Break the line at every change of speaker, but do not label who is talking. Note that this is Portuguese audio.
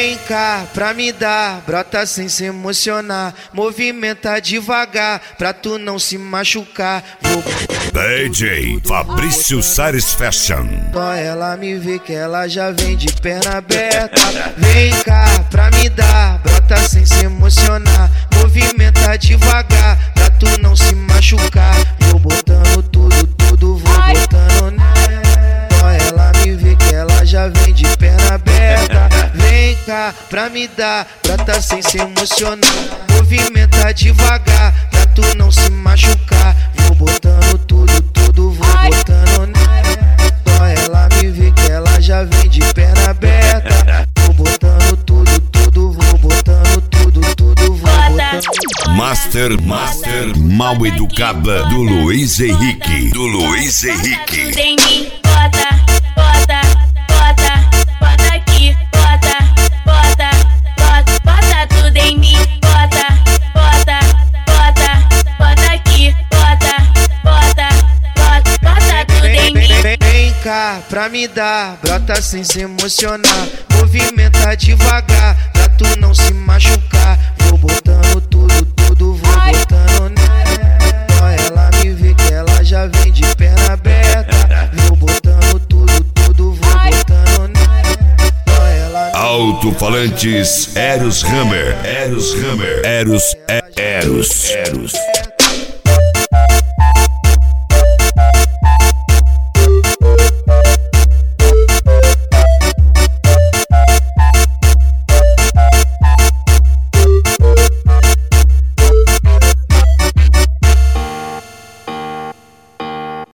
Vem cá pra me dar, brota sem se emocionar. Movimenta devagar, pra tu não se machucar.
DJ Fabrício Sares Fashion.
Só ela me vê que ela já vem de perna aberta. Vem cá pra me dar, brota sem se emocionar. Movimenta devagar, pra tu não se machucar. Vou botando tudo, vou botando nela. Só ela me vê que ela já vem de perna aberta. Vem cá pra me dar, brota sem se emocionar. Movimenta devagar, pra tu não se machucar. Vou botando tudo, vou botando nela. Só ela me vê que ela já vem de perna aberta. Vou botando tudo, vou botando tudo, vou botando.
Master Mal Educada do Luiz Henrique.
Tudo em mim, bota aqui, bota tudo em mim, bota aqui, bota tudo em mim.
Vem cá pra me dar, brota sem se emocionar. Movimenta devagar, pra tu não se machucar. Vou botando tudo, vou botando nela. Só ela me vê que ela já vem de perna aberta. Vou botando tudo, vou botando nela. Só ela
Alto-falantes Eros Hammer.